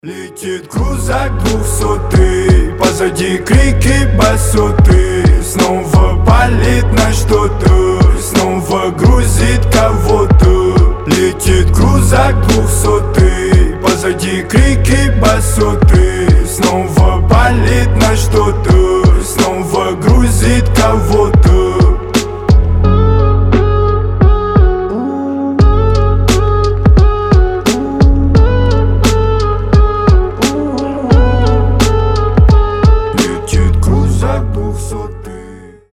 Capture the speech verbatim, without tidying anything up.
Летит крузак двухсотый, позади крики басоты. Снова палит на что-то, снова грузит кого-то. Летит крузак двухсотый, позади крики басоты.